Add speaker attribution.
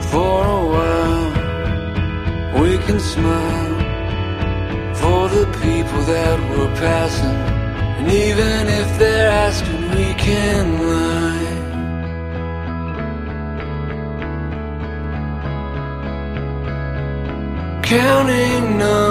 Speaker 1: For a while we can smile for the people that we're passing, and even if they're asking, we can lie. Counting numbers,